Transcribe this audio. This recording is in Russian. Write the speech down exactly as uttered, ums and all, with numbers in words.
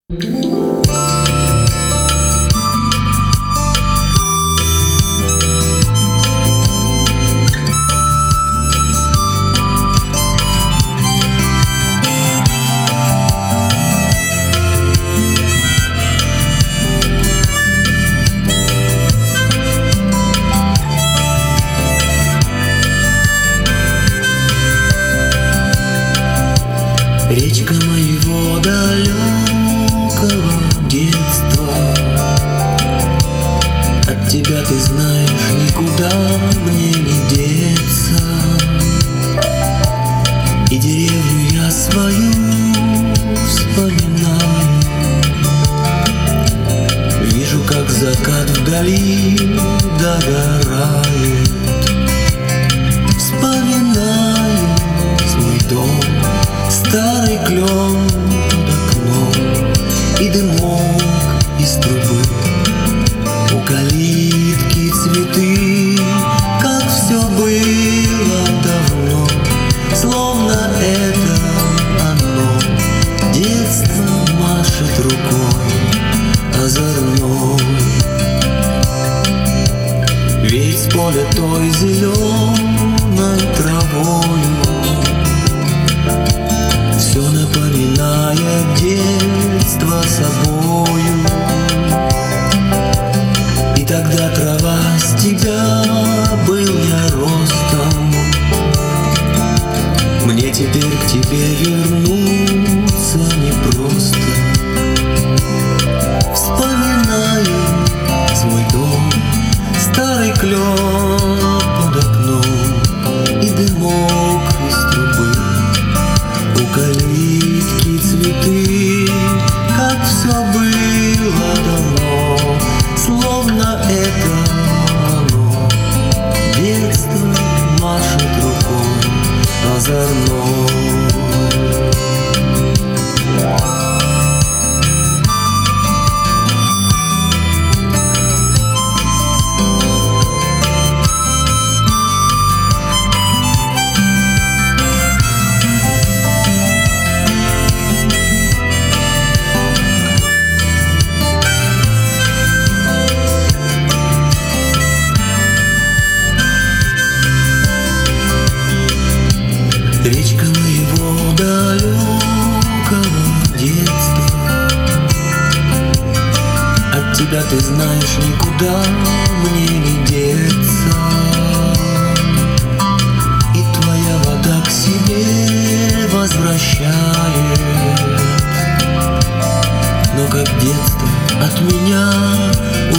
Речка моего далекого детства, от тебя, ты знаешь, никуда мне не деться. И деревню я свою вспоминаю, вижу, как закат вдали догорает. Вспоминаю свой дом, старый клен под окном и дымок из трубы. У калитки цветы, как все было давно, словно это оно. Детство машет рукой озорной. Весь поле той зеленой травою, все напоминает детство собою. И тогда трава с тебя был я ростом, мне теперь к тебе вернуться непросто. Вспоминаю свой дом, старый клен под окном и дымок из трубы. У калитки цветы, как все было давно, словно это оно. Детство машет рукой озорной. Речка моего далекого детства, от тебя, ты знаешь, никуда мне не деться. И твоя вода к себе возвращает, но как детство от меня